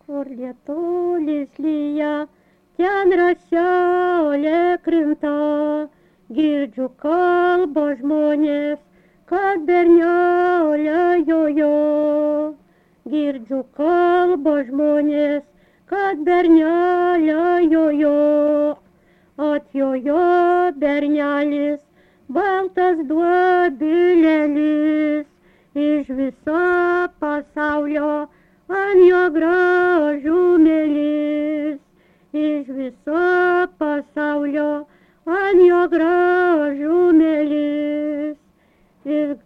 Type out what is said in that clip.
Kur lietulis lyja, ten raselė krinta, girdžiu kalba žmonės, kad bernelė jojo. Girdžiu kalba žmonės, kad bernelė jojo. Atjojo bernelis, baltas duobilėlis, iš viso pasaulio ant jo gražumėlis. Iš viso pasaulio ant jo gražumėlis. Ir